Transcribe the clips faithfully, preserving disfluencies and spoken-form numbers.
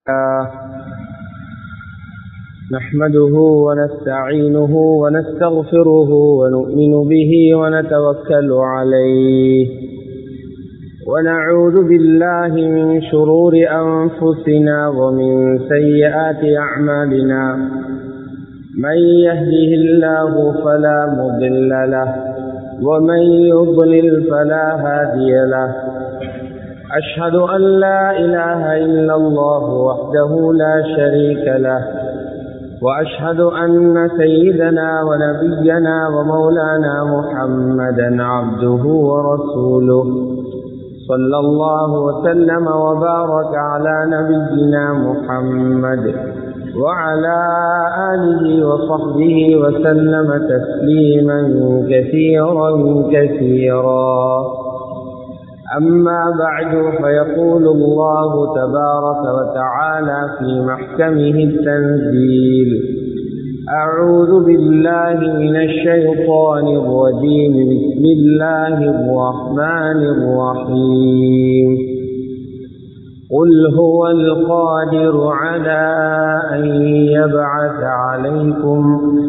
نحمده ونستعينه ونستغفره ونؤمن به ونتوكل عليه ونعوذ بالله من شرور أنفسنا ومن سيئات أعمالنا من يهده الله فلا مضل له ومن يضلل فلا هادي له أشهد أن لا إله إلا الله وحده لا شريك له وأشهد أن سيدنا ونبينا ومولانا محمدا عبده ورسوله صلى الله وسلم وبارك على نبينا محمد وعلى آله وصحبه وسلم تسليما كثيرا كثيرا أما بعد فيقول الله تبارك وتعالى في محكمه التنزيل أعوذ بالله من الشيطان الرجيم بسم الله الرحمن الرحيم قل هو القادر على أن يبعث عليكم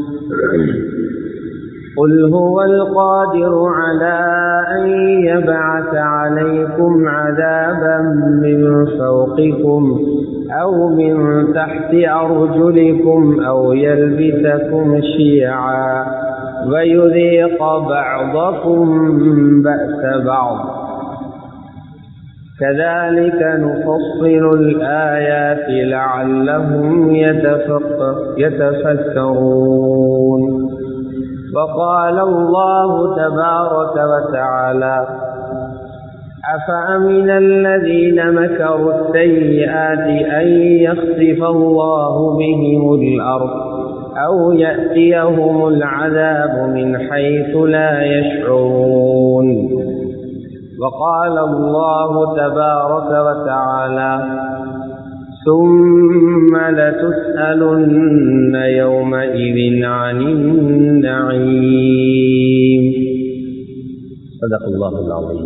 قل هو القادر على أن يبعث عليكم عذابا من فوقكم أو من تحت أرجلكم أو يلبسكم شيعا ويذيق بعضكم بأس بعض كذلك نفصل الآيات لعلهم يتفكرون وقال الله تبارك وتعالى أفأمن الذين مكروا السيئات أن يخسف الله بهم الأرض أو يأتيهم العذاب من حيث لا يشعرون وقال الله تبارك وتعالى ثم لتسألن يومئذ عن النعيم صدق الله العظيم.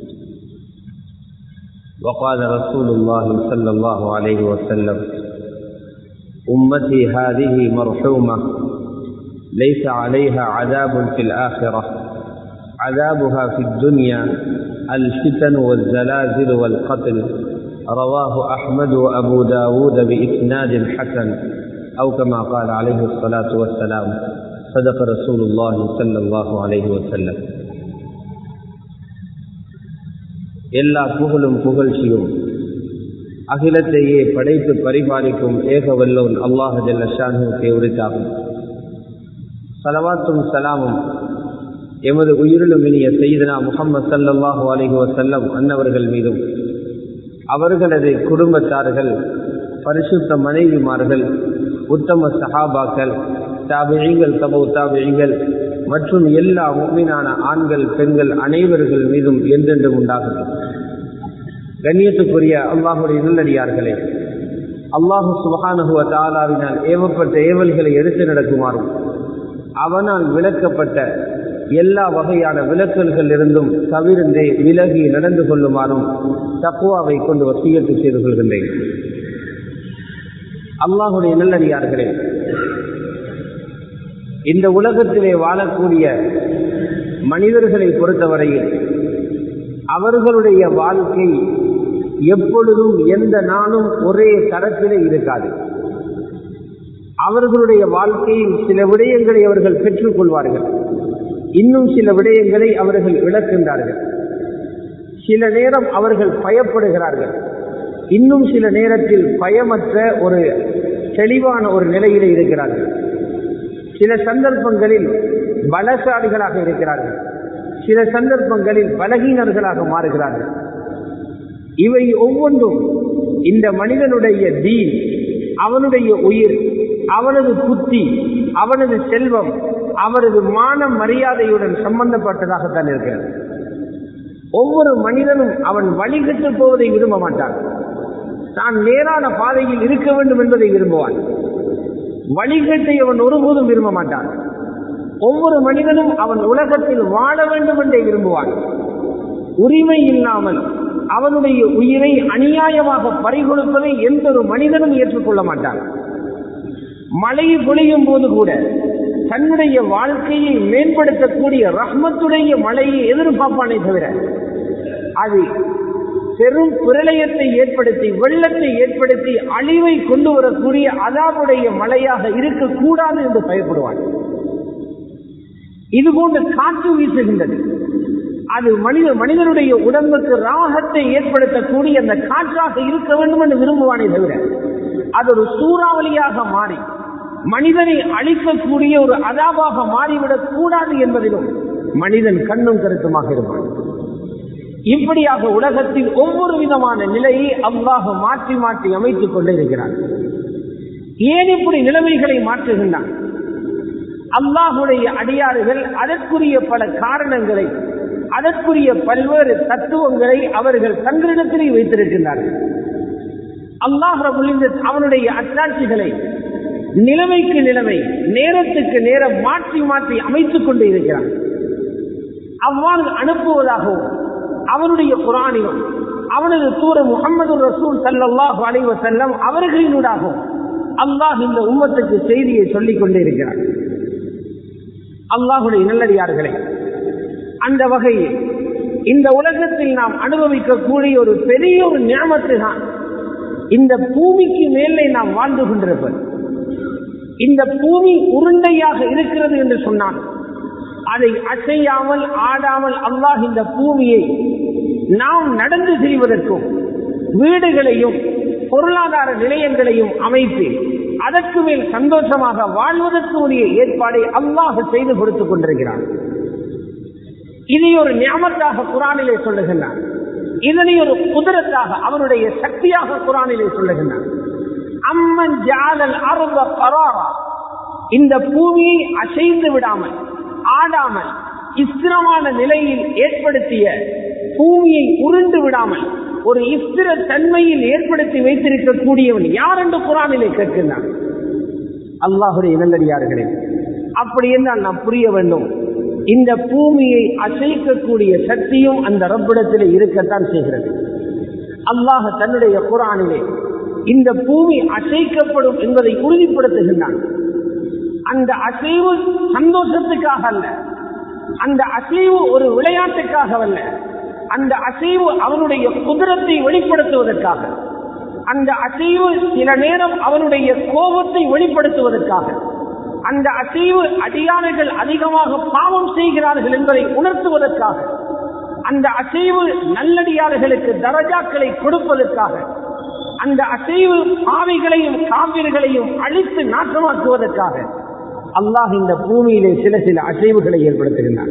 وقال رسول الله صلى الله عليه وسلم أمتي هذه مرحومة ليس عليها عذاب في الآخرة عذابها في الدنيا الفتن والزلازل والقتل رواه أحمد وأبو داود بإسناد حسن أو كما قال عليه الصلاة والسلام صدق رسول الله صلى الله عليه وسلم. எல்லா புகழும் புகழ்ச்சியும் அகிலத்தையே படைத்து பரிபாலிக்கும் ஏக வல்லோன் அல்லாஹ் ஜல்ல ஷானுவுக்கே உரித்தாகும். ஸலவாத்தும் ஸலாமும் எமது உயிரிலும் இனிய சய்யிதனா முஹம்மது ஸல்லல்லாஹு அலைஹி வஸல்லம் அன்னவர்கள் மீதும் அவர்களது குடும்பத்தார்கள் பரிசுத்த மனைவிமார்கள் உத்தம சஹாபாக்கள் தாபிஈங்கள் தபு தாபிஈங்கள் மற்றும் எல்லா முஃமினான ஆண்கள் பெண்கள் அனைவர்கள் மீதும் என்றென்றும் உண்டாகட்டும். கண்ணியத்துக்குரிய அல்லாஹுடைய நல்லடியார்களே, அல்லாஹு சுப்ஹானஹு வ தஆலாவினால் ஏவப்பட்ட ஏவல்களை எடுத்து நடக்குமாறும் அவனால் விளக்கப்பட்ட எல்லா வகையான விலக்கல்கள் இருந்தும் தவிர்ந்து விலகி நடந்து கொள்ளுமாறும் தக்வாவை கொண்டு வசியத்து செய்து கொள்கின்றேன். அல்லாஹுடைய நல்லடியார்களே, இந்த உலகத்திலே வாழக்கூடிய மனிதர்களை பொறுத்தவரையில் அவர்களுடைய வாழ்க்கை எப்பொழுதும் எந்த நாளும் ஒரே தரத்திலே இருக்காது. அவர்களுடைய வாழ்க்கையில் சில விடயங்களை அவர்கள் பெற்றுக் கொள்வார்கள், இன்னும் சில விடயங்களை அவர்கள் இழக்கின்றார்கள். சில நேரம் அவர்கள் பயப்படுகிறார்கள், இன்னும் சில நேரத்தில் பயமற்ற ஒரு தெளிவான ஒரு நிலையிலே இருக்கிறார்கள். சில சந்தர்ப்பங்களில் பலசாலிகளாக இருக்கிறார்கள், சில சந்தர்ப்பங்களில் பலகீனர்களாக மாறுகிறார்கள். இவை ஒவ்வொன்றும் இந்த மனிதனுடைய தீன், அவனுடைய உயிர், அவனது புத்தி, அவனது செல்வம், அவரது மான மரியாதையுடன் சம்பந்தப்பட்டதாகத்தான் இருக்கிறது. ஒவ்வொரு மனிதனும் அவன் வழிகட்டு போவதை விரும்ப மாட்டான், தான் நேரான பாதையில் இருக்க வேண்டும் என்பதை விரும்புவான். வழிகட்டை அவன் ஒருபோதும் விரும்ப மாட்டான். ஒவ்வொரு மனிதனும் அவன் உலகத்தில் வாழ வேண்டும் என்றே விரும்புவான். உரிமை இல்லாமல் அவனுடைய உயிரை அநியாயமாக பறிகொடுப்பதை எந்த ஒரு மனிதனும் ஏற்றுக்கொள்ள மாட்டான். மழை பொழியும் போது கூட தன்னுடைய வாழ்க்கையை மேம்படுத்தக்கூடிய ரஹ்மத்துடைய மழையை எதிர்பார்ப்பானே தவிர அது பெரும் பிரளயத்தை ஏற்படுத்தி வெள்ளத்தை ஏற்படுத்தி அழிவை கொண்டு வரக்கூடிய அதாவுடைய மழையாக இருக்கக்கூடாது என்று பயப்படுவான். இதுபோன்ற காற்று வீசுகின்றது, அது மனித மனிதனுடைய உடம்புக்கு ராகத்தை ஏற்படுத்தக்கூடிய அந்த காற்றாக இருக்க வேண்டும் என்று விரும்புவானே தவிர அது ஒரு சூறாவளியாக மாறி மனிதனை அழிக்கக்கூடிய ஒரு அதாபாக மாறிவிடக் கூடாது என்பதிலும் மனிதன் கண்ணும் கருத்துமாக இருப்பான். இப்படியாக உலகத்தில் ஒவ்வொரு விதமான நிலையை அல்லாஹ் மாற்றி மாற்றி அமைத்துக் கொண்டே இருக்கிறான். ஏன் இப்படி நிலைமைகளை மாற்றுகின்றான்? அல்லாஹுடைய அடியாறுகள் அதற்குரிய பல காரணங்களை, அதற்குரிய பல்வேறு தத்துவங்களை அவர்கள் தங்களிடத்திலே வைத்திருக்கின்றார்கள். அல்லாஹ் ரப்பல் இஸ்ஸத் அவனுடைய அத்தாட்சிகளை நிலைமைக்கு நிலைமை, நேரத்துக்கு நேரம் மாற்றி மாற்றி அமைத்துக் கொண்டே இருக்கிறான். அவ்வாறு அனுப்புவதாகவும் அவனுடைய குர்ஆனிலும் அவனது தூதர் முஹம்மது ரசூல் ஸல்லல்லாஹு அலைஹி வஸல்லம் அவர்களினூடாகவும் அல்லாஹ் இந்த உம்மத்துக்கு செய்தியை சொல்லிக் கொண்டே இருக்கிறான். அல்லாஹுடைய நல்லடியார்களே, அந்த வகையில் இந்த உலகத்தில் நாம் அனுபவிக்கக்கூடிய ஒரு பெரிய ஒரு நியமத்து தான் இந்த பூமிக்கு மேலே நாம் வாழ்ந்து கொண்டிருப்பது. இந்த பூமி உருண்டையாக இருக்கிறது என்று சொன்னால் அதை அசையாமல் ஆடாமல் அல்லாஹ் இந்த பூமியை நாம் நடந்து செல்வதற்கும் வீடுகளையும் பொருளாதார நிலையங்களையும் அமைத்து அதற்கு மேல் சந்தோஷமாக வாழ்வதற்கு உரிய ஏற்பாடை அல்லாஹ் செய்து கொடுத்துக் கொண்டிருக்கிறார். இதை ஒரு நியமத்தாக குர்ஆனிலே சொல்லுகின்றார். இதனை ஒரு குதிரத்தாக அவனுடைய சக்தியாக குர்ஆனிலே சொல்லுகின்றார். அம்மன் ஜஅலல் அர்த கராரா, இந்த பூமியை அசைந்து விடாமல் ஆடாமல் ஸ்திரமான நிலையில் ஏற்படுத்திய, பூமியை உருண்டு விடாமல் ஒரு ஸ்திர தன்மையில் ஏற்படுத்தி வைத்திருக்கக்கூடியவன் யார் என்று குர்ஆனிலே கேட்கின்றான். அல்லாஹுடைய நல்லடியார்களே, அப்படி என்றால் நாம் புரிய வேண்டும், இந்த பூமியை அசைக்கக்கூடிய சக்தியும் அந்த ரப்பிடத்திலே இருக்கத்தான் செய்கிறது. அல்லாஹ் தன்னுடைய குர்ஆனிலே இந்த பூமி அசைக்கப்படும் என்பதை உறுதிப்படுத்துகின்றான். அந்த அசைவு சந்தோஷத்துக்காக அல்ல, அந்த அசைவு ஒரு விளையாட்டுக்காக அல்ல, அந்த அசைவு அவனுடைய குதிரத்தை வெளிப்படுத்துவதற்காக, அந்த அசைவு சில நேரம் அவனுடைய கோபத்தை வெளிப்படுத்துவதற்காக, அந்த அசைவு அடியார்கள் அதிகமாக பாவம் செய்கிறார்கள் என்பதை உணர்த்துவதற்காக, அந்த அசைவு நல்லடியார்களுக்கு தரஜாக்களை கொடுப்பதற்காக, அந்த அசைவு பாவிகளையும் காவிர்களையும் அழித்து நாசமாக்குவதற்காக அல்லாஹ் இந்த பூமியிலே சில சில அசைவுகளை ஏற்படுத்துகின்றார்.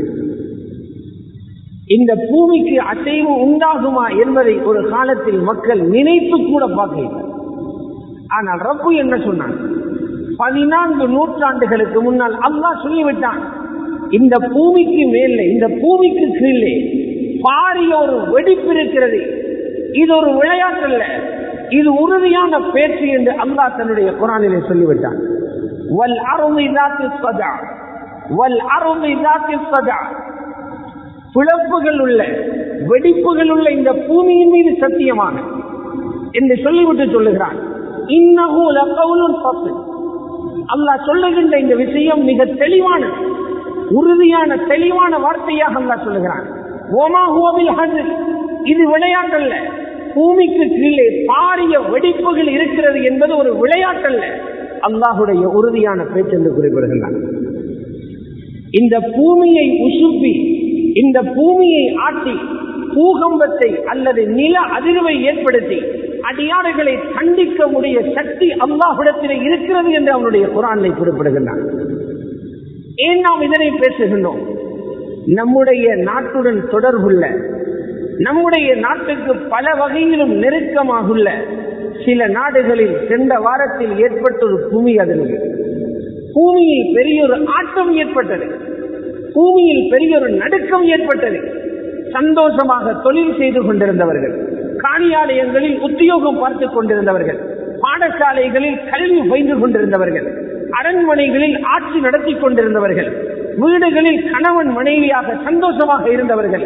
இந்த பூமிக்கு அசைவு உண்டாகுமா என்பதை ஒரு காலத்தில் மக்கள் நினைத்து கூட பார்க்கிறார்கள். ஆனால் ரப்பு என்ன சொன்னான்? பதினான்கு நூற்றாண்டுகளுக்கு முன்னால் அல்லாஹ் சொல்லிவிட்டான், இந்த பூமிக்கு மேலே, இந்த பூமிக்கு கீழே பாரிய ஒரு வெடிப்பு இருக்கிறது. இது ஒரு விளையாட்டல்ல, இது உறுதியான பேச்சு என்று அல்லாஹ் தன்னுடைய குர்ஆனிலே சொல்லிவிட்டான். வல் அர்தி ذاتிஸ் ஸதா, வல் அர்தி ذاتிஸ் ஸதா, பிளப்புகள் உள்ள, வெடிப்புகள் உள்ள இந்த பூமியின் மீது சத்தியமாக என்று சொல்லிவிட்டு சொல்லுகிறான். இன்னஹு லகவுலுன் ஃபஸ்ல், அல்லாஹ் சொல்லுகின்ற இந்த விஷயம் மிக தெளிவான, உறுதியான, தெளிவான வார்த்தையாக அல்லாஹ் சொல்லுகிறான். வமா ஹுவ பில் ஹஸ்ர், இது விளையாட்டல்ல, பூமிக்கு கீழே பாரிய வெடிப்புகள் இருக்கிறது என்பது ஒரு விளையாட்டல்ல, அல்லாஹுடைய உறுதியான பேச்சு என்று குறிப்பிடுகின்றான். இந்த பூமியை உசுப்பி, இந்த பூமியை ஆட்டி, பூகம்பத்தை அல்லது நில அதிர்வை ஏற்படுத்தி அடியார்களை கண்டிக்க முடிய சக்தி அல்லாஹ்விடத்திலே இருக்கிறது என்று அவனுடைய குர்ஆனிலே குறிப்பிடுகின்றான். ஏன் நாம் இதனை பேசுகின்றோம்? நம்முடைய நாட்டுடன் தொடர்புள்ள, நம்முடைய நாட்டுக்கு பல வகையிலும் நெருக்கமாகுள்ள சில நாடுகளில் சென்ற வாரத்தில் ஏற்பட்ட ஒரு பூமி அதிர்வு, பூமியில் பெரிய ஒரு ஆட்டம் ஏற்பட்டது, பூமியில் பெரிய ஒரு நடுக்கம் ஏற்பட்டது. சந்தோஷமாக தொழில் செய்து கொண்டிருந்தவர்கள், காணியாலயங்களில் உத்தியோகம் பார்த்துக் கொண்டிருந்தவர்கள், பாடசாலைகளில் கல்வி பயின்று கொண்டிருந்தவர்கள், அரண்மனைகளில் ஆட்சி நடத்தி கொண்டிருந்தவர்கள், வீடுகளில் கணவன் மனைவியாக சந்தோஷமாக இருந்தவர்கள்,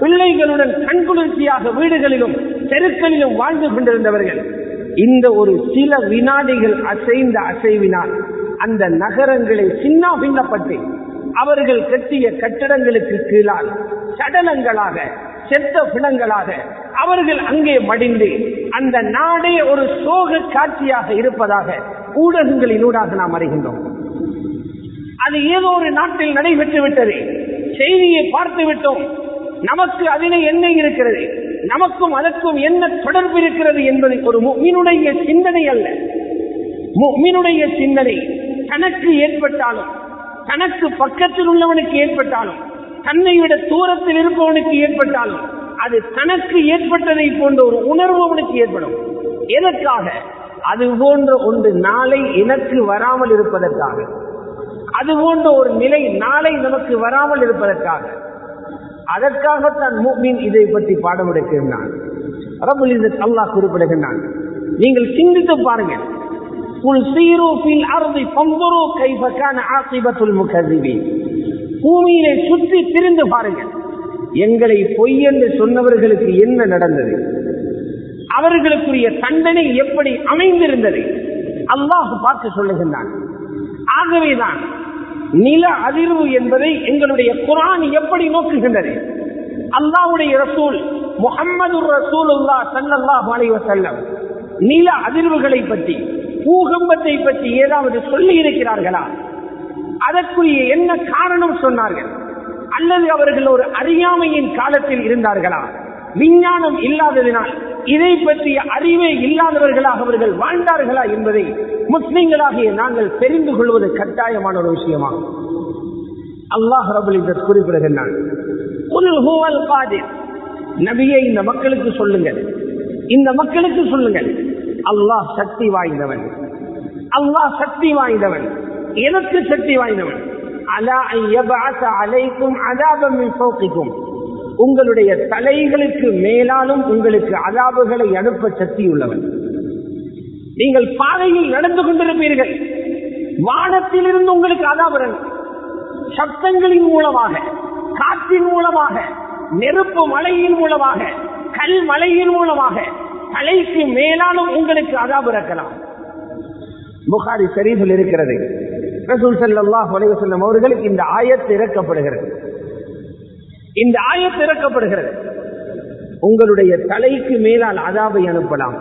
பிள்ளைகளுடன் கண்குளிர்ச்சியாக வீடுகளிலும் தெருக்களிலும் வாழ்ந்து கொண்டிருந்தவர்கள் இந்த ஒரு சில வினாடிகள் அசைந்த அசைவினால் அந்த நகரங்களை சின்ன பின்னப்பட்டு அவர்கள் கட்டிய கட்டிடங்களுக்கு கீழால் சடலங்களாக செத்த பிணங்களாக அவர்கள் அங்கே மடிந்து அந்த நாடே ஒரு சோக காட்சியாக இருப்பதாக ஊடகங்களினூடாக நாம் அறிகின்றோம். அது ஏதோ ஒரு நாட்டில் நடைபெற்று விட்டது, செய்தியை பார்த்து விட்டோம், நமக்கு அதிலே என்ன இருக்கிறது, நமக்கும் அதற்கும் என்ன தொடர்பு இருக்கிறது என்பது ஒரு முஃமினுடைய சிந்தனை அல்ல. முஃமினுடைய சிந்தனை தனக்கு ஏற்பட்டாலும் தனக்கு பக்கத்தில் உள்ளவனுக்கு ஏற்பட்டாலும் தன்னை விட தூரத்தில் இருப்பவனுக்கு ஏற்பட்டாலும் அது தனக்கு ஏற்பட்டதை போன்ற ஒரு உணர்வு அவனுக்கு ஏற்படும். எதற்காக? அது போன்ற ஒன்று நாளை எனக்கு வராமல் இருப்பதற்காக, அது போன்ற ஒரு நிலை நாளை நமக்கு வராமல் இருப்பதற்காக. அதற்காகத்தான் முஃமின் இதை பற்றி பாடம் எடுக்கின்றான். ரப்புல் இஸ்ஸத் அல்லாஹ் குறிப்பிடுகின்றான், நீங்கள் சிந்தித்து பாருங்கள். குல் சீரு ஃபில் அர்தி ஃபன்துரு கைஃப கான ஆகிபத்துல் முகذிபீன். பூமியிலே சுற்றி திரிந்து பாருங்கள், எங்களை பொய் என்று சொன்னவர்களுக்கு என்ன நடந்தது, அவர்களுக்குரிய தண்டனை எப்படி அமைந்திருந்தது அல்லாஹ் பார்த்து சொல்லுகின்றான். ஆகவேதான் நில அதிர்வு என்பதை எங்களுடைய குர்ஆன் எப்படி நோக்குகின்றது. அல்லாஹ்வுடைய ரசூல் முஹம்மது ரசூலுல்லாஹ் ஸல்லல்லாஹு அலைஹி வஸல்லம் நில அதிர்வுகளை பற்றி பூகம்பத்தை பற்றி ஏதாவது சொல்லி இருக்கிறார்களா? அதற்குரிய என்ன காரணம் சொன்னார்கள்? அல்லது அவர்கள் ஒரு அறியாமையின் காலத்தில் இருந்தார்களா? விஞ்ஞானம் இல்லாததினால் இதை பற்றிய அறிவே இல்லாதவர்களாக அவர்கள் வாழ்ந்தார்களா என்பதை முஸ்லிம்களாகிய நாங்கள் தெரிந்து கொள்வது கட்டாயமான ஒரு விஷயமாகும். அல்லாஹ் ரப்பல் இஸ்ஸத் குறிப்பிடுகின்றான், குல் ஹுவல் காதிர். நபியே, இந்த மக்களுக்கு சொல்லுங்கள், இந்த மக்களுக்கு சொல்லுங்கள், அல்லாஹ் சக்தி வாய்ந்தவன், அல்லாஹ் சக்தி வாய்ந்தவன். எதற்கு சக்தி வாய்ந்தவன்? அலா அன் யபஅஸ அலைக்கும் அஸாபன் மின் ஃபௌகிக்கும். உங்களுடைய தலைகளுக்கு மேலாலும் உங்களுக்கு அஸாபுகளை அனுப்ப சக்தி உள்ளவன். நீங்கள் பாதையில் நடந்து கொண்டிருப்பீர்கள், வானத்திலிருந்து உங்களுக்கு அஸாப் இறங்கும். சப்தங்களின் மூலமாக, காற்றின் மூலமாக, நெருப்பு மழையின் மூலமாக, கல் மழையின் மூலமாக தலைக்கு மேலாலும் உங்களுக்கு அஸாப் இறக்கலாம். புகாரி ஷரீஃபில் இருக்கிறது, ரசூல் ஸல்லல்லாஹு அலைஹி வஸல்லம் அவர்களுக்கு இந்த ஆயத் இறக்கப்படுகிறது. இந்த ஆயத் இறக்கப்படுகிறது, உங்களுடைய தலைக்கு மேலால் அஸாபை அனுப்பலாம்.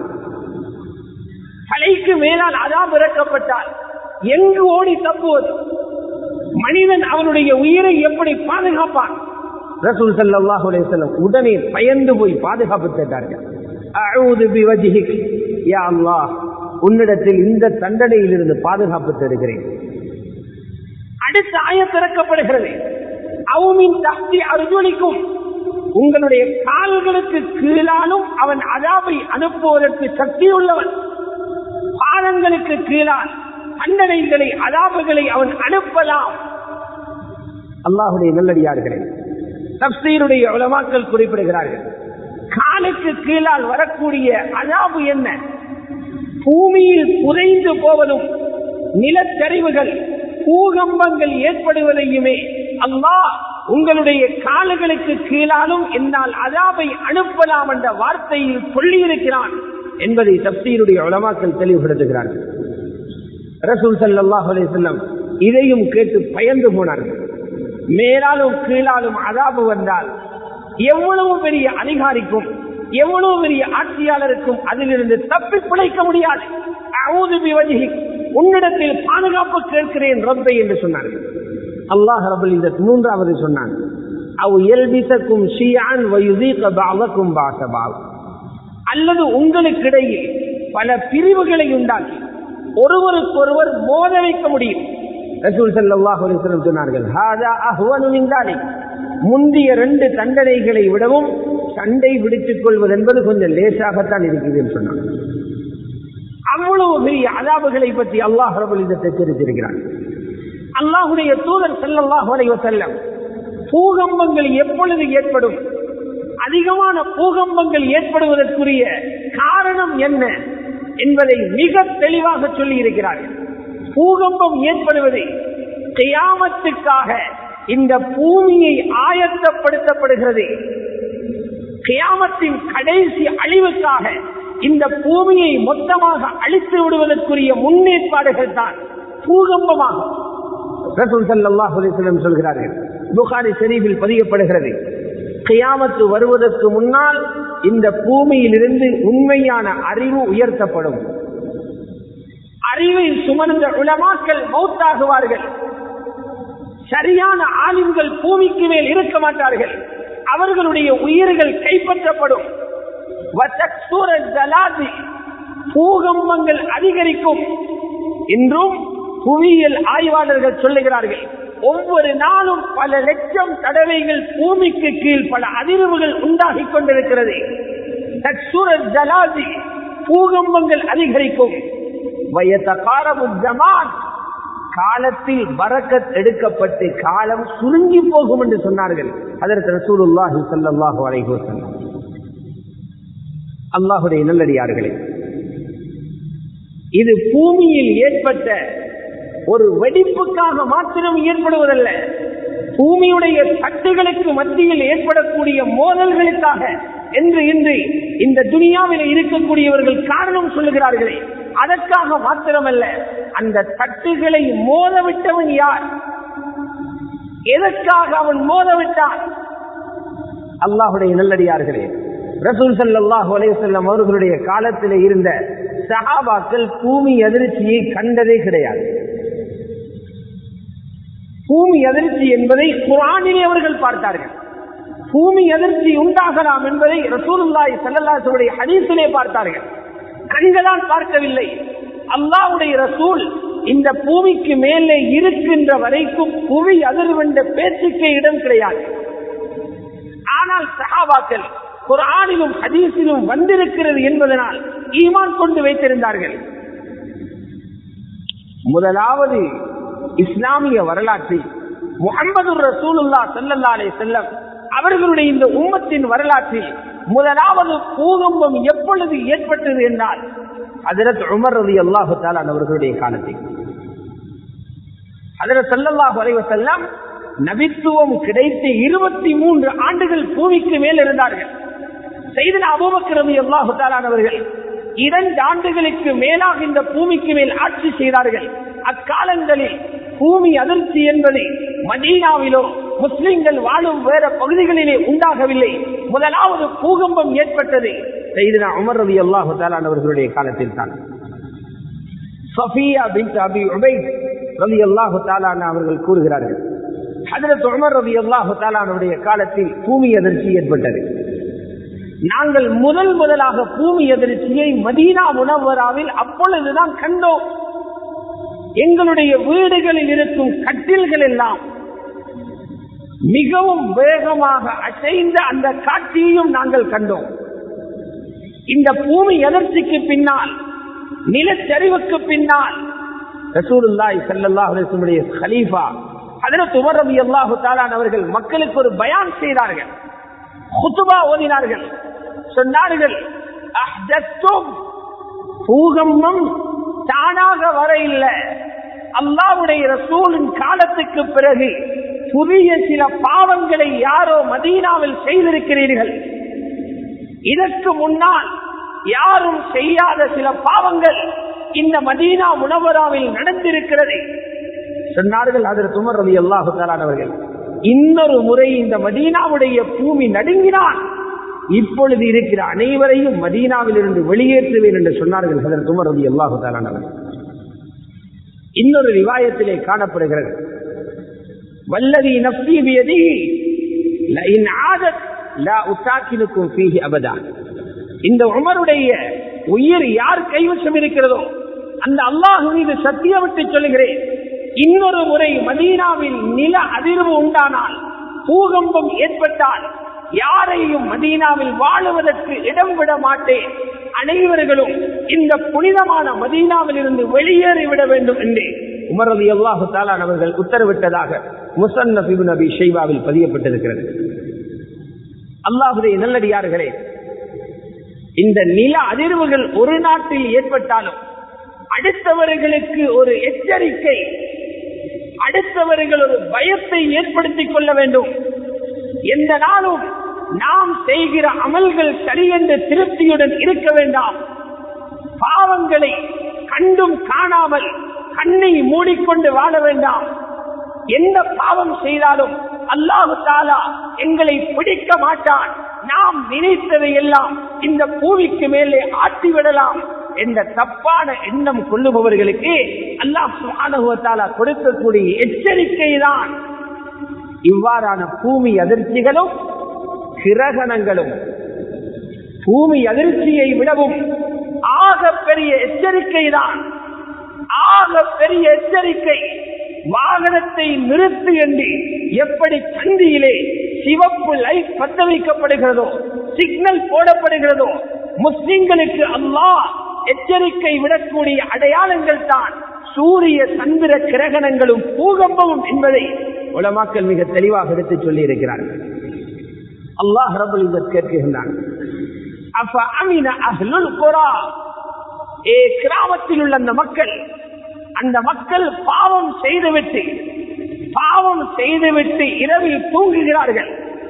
தலைக்கு மேலால் அஸாப் இறக்கப்பட்டால் எங்கு ஓடி தப்புவது? மனிதன் அவனுடைய உயிரை எப்படி பாதுகாப்பான்? ரசூல் ஸல்லல்லாஹு அலைஹி வஸல்லம் உடனே பயந்து போய் பாதுகாப்பு கேட்டார்கள். அஊது பிவஜ்ஹிக் யா அல்லாஹ், உன்னிடத்தில் இந்த தண்டனையில் இருந்து பாதுகாப்பு தருகிறேன். அடுத்த ஆயத் இறக்கப்படுகிறது, அவுமின் தஹ்தி அர்ஜுலிக்கும். உங்களுடைய கால்களுக்கு கீழாலும் அவன் அஸாபை அனுப்புவதற்கு சக்தி உள்ளவன். பாதங்களுக்கு கீழால் தண்டனைகளை, அஸாபுகளை அவன் அனுப்பலாம். அல்லாஹ்வுடைய நல்லடியார்களே, தஃப்சீருடைய உலமாக்கள் குறிப்பிடுகிறார்கள், காலுக்கு கீழால் வரக்கூடிய அஸாபு என்ன? பூமியில் புதைந்து போவதும், நிலச்சரிவுகள், பூகம்பங்கள் ஏற்படுவதையுமே அல்லாஹ் உங்களுடைய கால்களுக்கு கீழாலும் என்னால் அஸாபை அனுப்பலாம் என்ற வார்த்தையில் சொல்லி இருக்கிறான் என்பதை தஃப்சீருடைய உலமாக்கள் தெளிவுபடுத்துகிறார்கள். ரசூல் ஸல்லல்லாஹு அலைஹி வஸல்லம் இதையும் கேட்டு பயந்து போனார்கள். மேலாலும் கீழாலும் அஸாபு வந்தால் எவ்வளவு பெரிய அதிகாரிக்கும் எவ்வளவு பெரிய ஆட்சியாளருக்கும் அதிலிருந்து தப்பி பிழைக்க முடியாது. அஊது பிவஜ்ஹிக், உன்னிடத்தில் பாதுகாப்பு கேட்கிறேன் ரப்பே என்று சொன்னார்கள். அல்லாஹ் ரப்பல் இஸ்ஸத் மூன்றாவது சொன்னான், அவ் யல்பிஸக்கும் ஷியஅன் வ யுஸீக பஅதக்கும் பஅஸ பஅத். அல்லது உங்களுக்கிடையில் பல பிரிவுகளை உண்டாக்கி ஒருவருக்கொருவர் மோத வைக்க முடியும். ரசூல் ஸல்லல்லாஹு அலைஹி வஸல்லம் சொன்னார்கள், ஹாதா அஹ்வனு மின் தாலிக். முந்திய ரெண்டு தண்டனைகளை விடவும் சண்டை பிடித்துக் கொள்வது என்பது கொஞ்சம் லேசாகத்தான் இருக்குது என்று சொன்னாங்க. அவ்வளவு பெரிய அஸாபுகளை பற்றி அல்லாஹ் ரப்பல் இஸ்ஸத் எச்சரித்திருக்கிறார். அல்லாஹ்வுடைய தூதர் ஸல்லல்லாஹு அலைஹி வஸல்லம் பூகம்பங்கள் எப்பொழுது ஏற்படும், அதிகமான பூகம்பங்கள் ஏற்படுவதற்குரிய காரணம் என்ன என்பதை மிக தெளிவாக சொல்லி இருக்கிறார்கள். பூகம்பம் ஏற்படுவதை கியாமத்துக்காக இந்த பூமியை ஆயத்தப்படுத்தப்படுகிறது, கியாமத்தின் கடைசி அழிவுக்காக இந்த பூமியை மொத்தமாக அழித்து விடுவதற்குரிய முன்னேற்பாடுகள் தான் பூகம்பமாகும். ரசூல் ஸல்லல்லாஹு அலைஹி வஸல்லம் சொல்கிறார்கள், புகாரி ஷரீஃபில் பதியப்படுகிறது, கியாமத்து வருவதற்கு முன்னால் இந்த பூமியிலிருந்து உண்மையான அறிவு உயர்த்தப்படும். அறிவை சுமந்த உலமாக்கள் மௌத்தாகுவார்கள். சரியான ஆலிம்கள் பூமிக்கு மேல் இருக்க மாட்டார்கள். அவர்களுடைய உயிர்கள் கைப்பற்றப்படும். பூகம்பங்கள் அதிகரிக்கும். இன்றும் புவியியல் ஆய்வாளர்கள் சொல்லுகிறார்கள், ஒவ்வொரு நாளும் பல லட்சம் தடவைகள் பூமிக்கு கீழ் பல அதிர்வுகள் உண்டாகி கொண்டிருக்கிறது. பூகம்பங்கள் அதிகரிக்கும். காலத்தில் பரக்கத் எடுக்கப்பட்டு காலம் சுருங்கி போகும் என்று சொன்னார்கள் ஹஜ்ரத் ரசூலுல்லாஹி ஸல்லல்லாஹு அலைஹி வஸல்லம். அல்லாஹ்வுடைய நல்லடியார்களே, இது பூமியில் ஏற்பட்ட ஒரு வெடிப்புக்காக மாத்திரம் ஏற்படுவதல்ல, பூமியுடைய தட்டுகளுக்கு மத்தியில் ஏற்படக்கூடிய மோதல்களுக்காக என்று இன்று இந்த துனியாவில் இருக்கக்கூடியவர்கள் காரணம் சொல்லுகிறார்களே, அதற்காக மாத்திரமல்ல. அந்த தட்டுகளை மோதவிட்டவன் யார்? எதற்காக அவன் மோதவிட்டான்? அல்லாஹ்வுடைய நல்லடியார்களே, ரசூல் ஸல்லல்லாஹு அலைஹி வஸல்லம் அவர்களுடைய காலத்தில் இருந்த சஹாபாக்கள் பூமி அதிர்ச்சியை கண்டதே கிடையாது. பூமி அதிர்ச்சி என்பதை குர்ஆனிலே அவர்கள் பார்த்தார்கள். பூமி அதிர்ச்சி உண்டாகலாம் என்பதை ரசூலுல்லாஹி ஸல்லல்லாஹு அலைஹி வஸல்லம் ஹதீஸிலே பார்த்தார்கள். கண்களால் பார்க்கவில்லை. அல்லாஹ்வுடைய ரசூல் இந்த பூமிக்கு மேலே இருக்கின்ற வரைக்கும் புவி அதிர்வென்ற பேச்சுக்கே இடம் கிடையாது. ஆனால் சஹாபாக்கள் குர்ஆனிலும் ஹதீஸிலும் வந்திருக்கிறது என்பதனால் ஈமான் கொண்டு வைத்திருந்தார்கள். முதலாவது இஸ்லாமிய வரலாற்றில் முஹம்மது ரசூலுல்லாஹ் ஸல்லல்லாஹு அலைஹி வஸல்லம் அவர்களுடைய இந்த உம்மத்தின் வரலாற்றில் முதலாவது பூகம்பம் எப்பொழுது ஏற்பட்டது என்றால் ஹஜ்ரத் உமர் ரலியல்லாஹு தஆலா அவர்களுடைய காலத்தில். ஹஜ்ரத் ஸல்லல்லாஹு அலைஹி வஸல்லம் நபித்துவம் கிடைத்த இருபத்தி மூன்று ஆண்டுகள் பூமிக்கு மேல் இருந்தார்கள். சையதுனா அபூபக்கர் ரலியல்லாஹு தஆலா அவர்கள் இரண்டு ஆண்டுகளுக்கு மேலாக இந்த பூமிக்கு மேல் ஆட்சி செய்தார்கள். அக்காலங்களில் பூமி அதிர்ச்சி என்பது மதீனாவிலோ முஸ்லிம்கள் வாழும் வேற பகுதிகளிலே உண்டாகவில்லை. முதலாவது பூகம்பம் ஏற்பட்டது சையதுனா உமர் ரலியல்லாஹு தஆலா அவர்களுடைய காலத்தில் தான். சஃபியா பின்த் அபி உபைத் ரலியல்லாஹு தஆலா அவர்கள் கூறுகிறார்கள், ஹஜ்ரத் உமர் ரலியல்லாஹு தஆலா அவருடைய காலத்தில் பூமி அதிர்ச்சி ஏற்பட்டது. நாங்கள் முதல் முதலாக பூமி அதிர்ச்சியை மதீனா முனவ்வராவில் அப்பொழுதுதான் கண்டோம். எங்களுடைய வீடுகளில் இருக்கும் கட்டில்கள் எல்லாம் மிகவும் வேகமாக அசைந்த அந்த காட்சியையும் நாங்கள் கண்டோம். இந்த பூமி அதிர்ச்சிக்கு பின்னால், நிலச்சரிவுக்கு பின்னால் ரசூலுல்லாஹி ஸல்லல்லாஹு அலைஹி வஸல்லம் கலீஃபா ஹஜ்ரத் உமர் ரலியல்லாஹு தஆலா அவர்கள் மக்களுக்கு ஒரு பயான் செய்தார்கள், குத்பா ஓதினார்கள். சொன்னார்கள், அஹ்தத்தும் பூகம்பம் தானாக வர இல்லை, அல்லாஹ்வுடைய ரசூலின் காலத்துக்கு பிறகு புதிய சில பாவங்களை யாரோ மதீனாவில் செய்திருக்கிறீர்கள். இதற்கு முன்னால் யாரும் செய்யாத சில பாவங்கள் இந்த மதீனா முனவராவில் நடந்திருக்கிறது சொன்னார்கள். ஹஜ்ரத் உமர் ரலியல்லாஹு தஆலா அவர்கள், இன்னொரு முறை இந்த மதீனாவுடைய பூமி நடுங்கினான், இப்பொழுது இருக்கிற அனைவரையும் மதீனாவில் இருந்து வெளியேற்றுவேன் என்று சொன்னார்கள் ஹஜ்ரத் உமர் ரலியல்லாஹு தஆலா அவர்கள். இன்னொரு ரிவாயத்திலே காணப்படுகிறது, வல்லதி நஃப்ஸி பியதிஹி லஇன் ஆதத் லா உசாக்கினுக்கும் ஃபீஹி அபதா. இந்த உமருடைய உயிர் யார் கைவசம் இருக்கிறதோ அந்த அல்லாஹ் மீது சத்தியமிட்டு சொல்லுகிறேன், இன்னொரு முறை மதீனாவில் நில அதிர்வு உண்டானால், பூகம்பம் ஏற்பட்டால் யாரையும் மதீனாவில் வாழுவதற்கு இடம் விட மாட்டேன், அனைவர்களும் இந்த புனிதமான மதீனாவில் இருந்து வெளியேறிவிட வேண்டும் என்று உமர் ரலியல்லாஹு தஆலா அவர்கள் உத்தரவிட்டதாக முஸன்னஃப் இப்னு அபீ ஷைபாவில் பதியப்பட்டிருக்கிறது. அல்லாஹ்வுடைய நல்லடியார்களே, இந்த நில அதிர்வுகள் ஒரு நாட்டில் ஏற்பட்டாலும் அடுத்தவர்களுக்கு ஒரு எச்சரிக்கை, அடுத்தவர்கள் ஒரு பயத்தை ஏற்படுத்திக் கொள்ள வேண்டும். எந்த நாளும் நாம் செய்கிற அமல்கள் சரியென்று திருப்தியுடன் இருக்க வேண்டாம். பாவங்களை கண்டும் காணாமல் கண்ணை மூடிக்கொண்டு வாழ வேண்டாம். எந்த பாவம் செய்தாலும் அல்லாஹு தஆலா எங்களை பிடிக்க மாட்டான். நாம் நினைத்ததை எல்லாம் இந்த பூமிக்கு மேலே ஆட்டிவிடலாம் என்ற தப்பான எண்ணம் கொள்ளுபவர்களுக்கு அல்லாஹ் சுப்ஹானஹு வ தஆலா கொடுக்கக்கூடிய எச்சரிக்கை தான் இவ்வாறான பூமி அதிர்ச்சிகளும் கிரகணங்களும். பூமி அதிர்ச்சியை விடவும் ஆக பெரிய எச்சரிக்கை தான், ஆக பெரிய எச்சரிக்கை. வாகனத்தை நிறுத்து என்று எப்படி சந்தியிலே சிவப்பு லைட் பத்த வைக்கப்படுகிறதோ, சிக்னல் போடப்படுகிறதோ, முஸ்லிம்களுக்கு அல்லாஹ் எச்சரிக்கை விடக்கூடிய அடையாளங்கள் தான் சூரிய சந்திர கிரகணங்களும் பூகம்பமும் என்பதை உலமாக்கள் மிக தெளிவாக எடுத்து சொல்லி இருக்கிறார்கள். அல்லாஹ் ரப்பல் இஸ்ஸத் கேட்கின்றான், அஃப அமின அஹ்லுல் குரா, ஏ கிராமத்தில் உள்ள அந்த மக்கள், அந்த மக்கள் பாவம் செய்துவிட்டு பாவம் செய்துவிட்டு இரவில் தூங்குகிறார்கள்,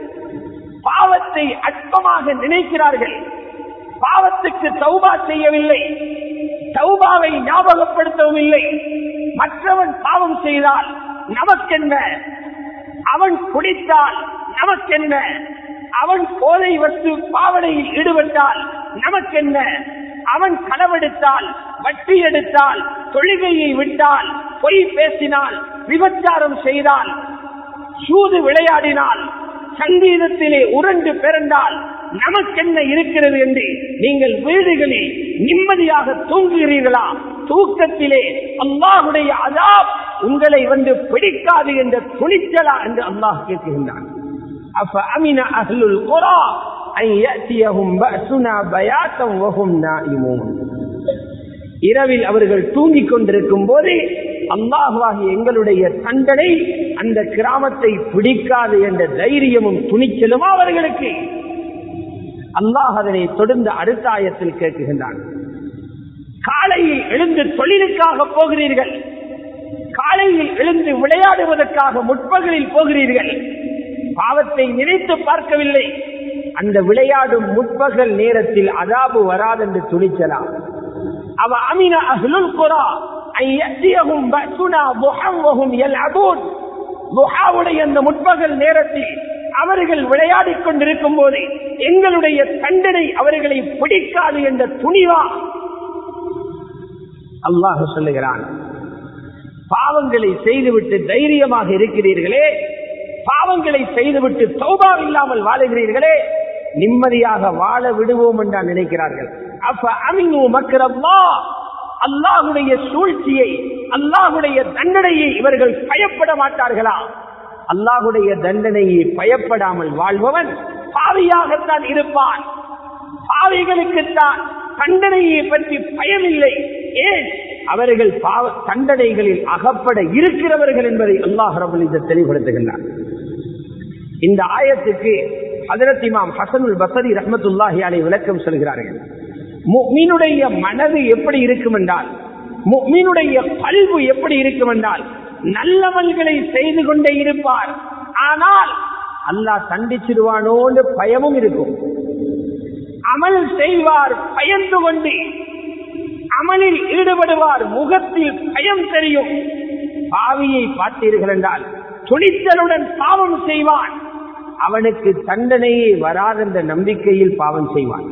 பாவத்தை அற்பமாக நினைக்கிறார்கள், பாவத்துக்கு தௌபா செய்யவில்லை, தௌபாவை ஞாபகப்படுத்தவும் இல்லை. மற்றவன் பாவம் செய்தால் நமக்கென்ன, அவன் குடித்தால் நமக்கென்ன, அவன் போதை வஸ்து பாவனையில் ஈடுபட்டால் நமக்கென்ன, அவன் களவெடுத்தால், வட்டி எடுத்தால், தொழுகையை விட்டால், பொய் பேசினால், விபச்சாரம் செய்தால், சூது விளையாடினால், சங்கீதத்திலே உருண்டு பிறந்தால் நமக்கென்ன இருக்கிறது என்று நீங்கள் வீடுகளில் நிம்மதியாக தூங்குகிறீர்களா? தூக்கத்திலே அல்லாஹுடைய அஸாப் உங்களை வந்து பிடிக்காது என்ற துணிச்சலா என்று அல்லாஹ் கேட்கின்றான். அஃப அமின அஹ்லுல் குரா அன் யஅதியஹும் பஅஸுனா பயாத்தன் வஹும் நாயிமூன். இரவில் அவர்கள் தூங்கிக் கொண்டிருக்கும் போது அல்லாஹ்வாகி எங்களுடைய தண்டனை அந்த கிராமத்தை பிடிக்காது என்ற தைரியமும் துணிச்சலும் அவர்களுக்கு. அல்லாஹ் அதனை தொடர்ந்து அடுத்த ஆயத்தில் கேட்கின்றான், காலையில் எழுந்து தொழிலுக்காக போகிறீர்கள், காலையில் எழுந்து விளையாடுவதற்காக முற்பகலில் போகிறீர்கள், பாவத்தை நினைத்து பார்க்கவில்லை, அந்த விளையாடும் முற்பகல் நேரத்தில் அதாபு வராதென்று துணிச்சலாம். அவ அமின அஹ்லுல் குரா ஐயத்தியஹும் பஸுனா துஹன் வஹும் யல்அபூன். துஹாவுடைய அந்த முற்பகல் நேரத்தில் அவர்கள் விளையாடிக் கொண்டிருக்கும் போது எங்களுடைய தண்டனை அவர்களை பிடிக்காது என்ற துணிவா? அல்லாஹ் சொல்லுகிறான், பாவங்களை செய்துவிட்டு தைரியமாக இருக்கிறீர்களே, பாவங்களை செய்துவிட்டு தௌபா இல்லாமல் வாழுகிறீர்களே, நிம்மதியாக வாழ விடுவோம் என்றா நினைக்கிறார்கள். அப்ப அமினு மக்ரல்லாஹ், அல்லாஹுடைய சூழ்ச்சியை, அல்லாஹுடைய தண்டனையை இவர்கள் பயப்பட மாட்டார்களா? அல்லாஹுடைய தண்டனையை பயப்படாமல் வாழ்பவன் பாவியாகத்தான் இருப்பான். பாவிகளுக்குத்தான் தண்டனையை பற்றி பயமில்லை. ஏன்? அவர்கள் பாவ தண்டனைகளில் அகப்பட இருக்கிறவர்கள் என்பதை அல்லாஹ் ரப்பல் இஸ்ஸத் தெளிவுபடுத்துகின்றார். இந்த ஆயத்துக்கு ஹஜ்ரத் இமாம் ஹஸனுல் பஸரி ரஹ்மத்துல்லாஹி அலைஹி விளக்கம் சொல்கிறார்கள். முஃமினுடைய மனது எப்படி இருக்கும் என்றால், முஃமினுடைய கல்பு எப்படி இருக்கும் என்றால், நல்லவல்களை செய்து கொண்டே இருப்பார், ஆனால் அல்லாஹ் தண்டிச்சிடுவானோன்னு பயமும் இருக்கும். அமல் செய்வார் பயந்து கொண்டு, அமலில் ஈடுபடுவார் முகத்தில் பயம் தெரியும். பாவியை பார்த்தீர்கள் என்றால் துணிச்சலுடன் பாவம் செய்வான், அவனுக்கு தண்டனையே வராதென்ற நம்பிக்கையில் பாவம் செய்வான்.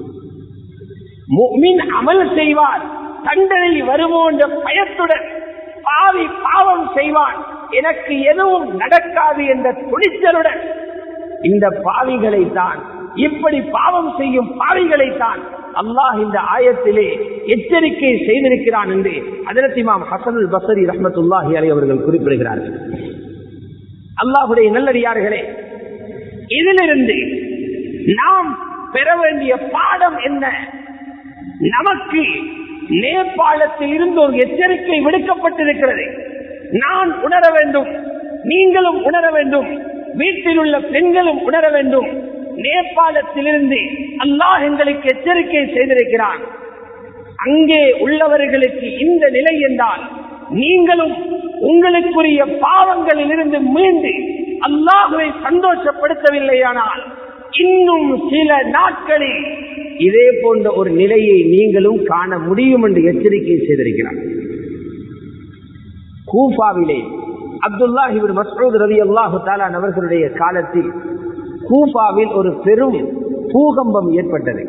முஃமின் அமல் செய்வார், தண்டனை வருமோ என்ற பயத்துடன் பாவி பாவம் செய்வான், எனக்கு எதுவும் நடக்காது என்ற துணிச்சலுடன். இந்த பாவிகளை தான், இப்படி பாவம் செய்யும் பாவிகளை தான் அல்லாஹ் இந்த ஆயத்திலே எச்சரிக்கை செய்திருக்கிறான் என்று ஹஜ்ரத் இமாம் ஹஸனுல் பஸரி ரஹ்மத்துல்லாஹி அலைஹி அவர்கள் குறிப்பிடுகிறார்கள். அல்லாஹ்வுடைய நல்லடியார்களே, இதிலிருந்து நாம் பெற வேண்டிய பாடம் என்ன? நமக்கு நேபாளத்தில் இருந்து ஒரு எச்சரிக்கை விடுக்கப்பட்டிருக்கிறது. நான் உணர வேண்டும், நீங்களும் உணர வேண்டும், வீட்டில் உள்ள பெண்களும் உணர வேண்டும். நேபாளத்திலிருந்து அல்லாஹ் எங்களுக்கு எச்சரிக்கை செய்திருக்கிறான். அங்கே உள்ளவர்களுக்கு இந்த நிலை என்றால், நீங்களும் உங்களுக்குரிய பாவங்களில் இருந்து மீண்டு அல்லாஹ்வை சந்தோஷப்படுத்தவில்லையானால் இன்னும் சில நாட்களில் இதே போன்ற ஒரு நிலையை நீங்களும் காண முடியும் என்று எச்சரிக்கை செய்திருக்கிறார். கூஃபாவிலே அப்துல்லாஹ் இப்னு மஸ்ஊத் ரலியல்லாஹு தஆலா அவர்களுடைய காலத்தில் கூஃபாவில் ஒரு பெரும் பூகம்பம் ஏற்பட்டது.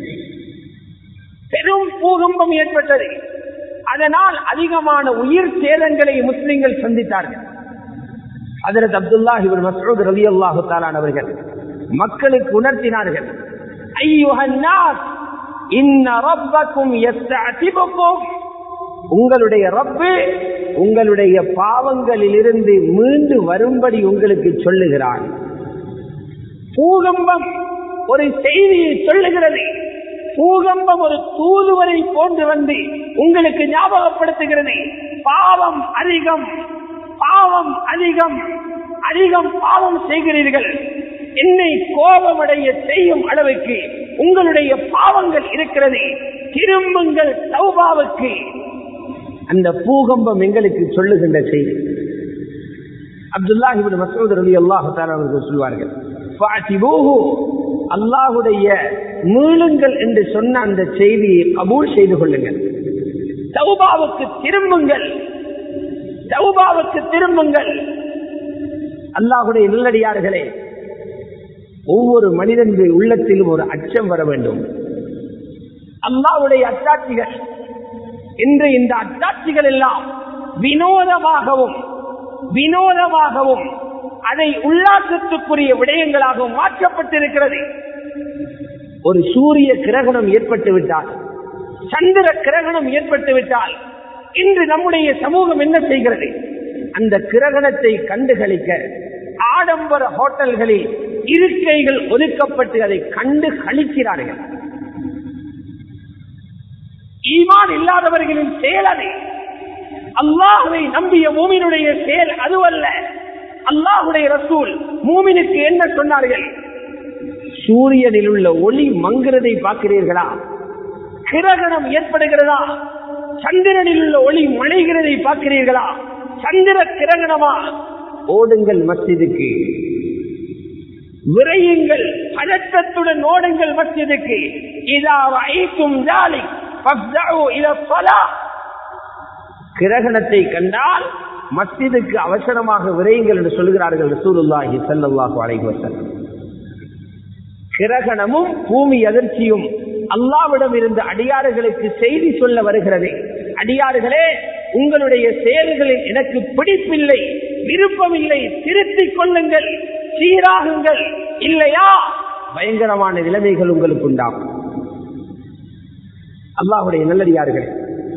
பெரும் பூகம்பம் ஏற்பட்டது. அதனால் அதிகமான உயிர் சேதங்களை முஸ்லிம்கள் சந்தித்தார்கள். ஹஜ்ரத் அப்துல்லாஹ் இப்னு மஸ்ஊத் ரலியல்லாஹு தஆலா அவர்கள் மக்களுக்கு உணர்த்தினார்கள், அய்யுஹன் நாஸ் இன்ன ரப்பக்கும் யஸ்தஅதிபுக்கும், உங்களுடைய ரப்பு உங்களுடைய பாவங்களில் இருந்து மீண்டு வரும்படி உங்களுக்கு சொல்லுகிறான். பூகம்பம் ஒரு செய்தியை சொல்லுகிறது. பூகம்பம் ஒரு தூதுவரை போன்று வந்து உங்களுக்கு ஞாபகப்படுத்துகிறது, பாவம் அதிகம், பாவம் அதிகம், அதிகம் பாவம் செய்கிறீர்கள், என்னை கோபமடைய செய்யும் அளவுக்கு உங்களுடைய பாவங்கள் இருக்கிறது, திரும்புங்கள் தௌபாவுக்கு. அந்த பூகம்பம் எங்களுக்கு சொல்லுகின்ற செய்தி. அப்துல்லாஹ் இப்னு மஸ்ஊத் ரலியல்லாஹு தஆலா அவர்கள் சொல்வார்கள், ஃபஅதிபூஹு, அல்லாஹ்வுடைய மீளுங்கள் என்று சொன்ன அந்த செய்தியை கபூல் செய்து கொள்ளுங்கள், தௌபாவுக்கு திரும்புங்கள், தௌபாவுக்கு திரும்புங்கள். அல்லாஹ்வுடைய நல்லடியார்களே, ஒவ்வொரு மனிதனுடைய உள்ளத்திலும் ஒரு அச்சம் வர வேண்டும். அல்லாஹ்வுடைய அத்தாட்சிகள், இன்று இந்த அத்தாட்சிகள் எல்லாம் வினோதமாகவும் வினோதமாகவும் அதை உல்லாசத்துக்குரிய விடயங்களாகவும் மாற்றப்பட்டிருக்கிறது. ஒரு சூரிய கிரகணம் ஏற்பட்டு விட்டால், சந்திர கிரகணம் ஏற்பட்டு விட்டால் இன்று நம்முடைய சமூகம் என்ன செய்கிறது? அந்த கிரகணத்தை கண்டுகளிக்க ஆடம்பர ஹோட்டல்களில் இருக்கைகள் ஒதுக்கப்பட்டு அதை கண்டு கழிக்கிறார்கள். ஈமான் இல்லாதவர்களின் செயல் அது. அல்லாஹ்வை நம்பிய மூமினுடைய செயல் அதுவல்ல. அல்லாஹ்வுடைய ரசூல் மூமினுக்கு என்ன சொன்னார்கள்? சூரியனில் உள்ள ஒளி மங்குறதை பார்க்கிறீர்களா? கிரகணம் ஏற்படுகிறதா? சந்திரனில் உள்ள ஒளி மழைகிறதை பார்க்கிறீர்களா? சந்திர கிரகணமா? ஓடுங்கள் மஸ்ஜிதுக்கு, விரையுங்கள், பதற்றத்துடன் ஓடுங்கள் மஸ்ஜிதுக்கு. இதா ரஅய்தும் ذلك فافزعوا الى الصلاه. கிரகணத்தை கண்டால் மஸ்ஜிதுக்கு அவசரமாக விரையுங்கள் என்று சொல்கிறார்கள் ரசூலுல்லாஹி ஸல்லல்லாஹு அலைஹி வஸல்லம். கிரகணமும் பூமி அதிர்ச்சியும் அல்லாஹ்விடம் இருந்து அடியார்களுக்கு செய்தி சொல்ல வருகிறது. அடியார்களே, உங்களுடைய செயல்களில் எனக்கு பிடிப்பில்லை, விருப்பமில்லை, திருத்திக் கொள்ளுங்கள், சீராகுங்கள், இல்லையா பயங்கரமான நிலைமைகள் உங்களுக்கு உண்டாகும். அல்லாஹ்வுடைய நல்லடியார்களே,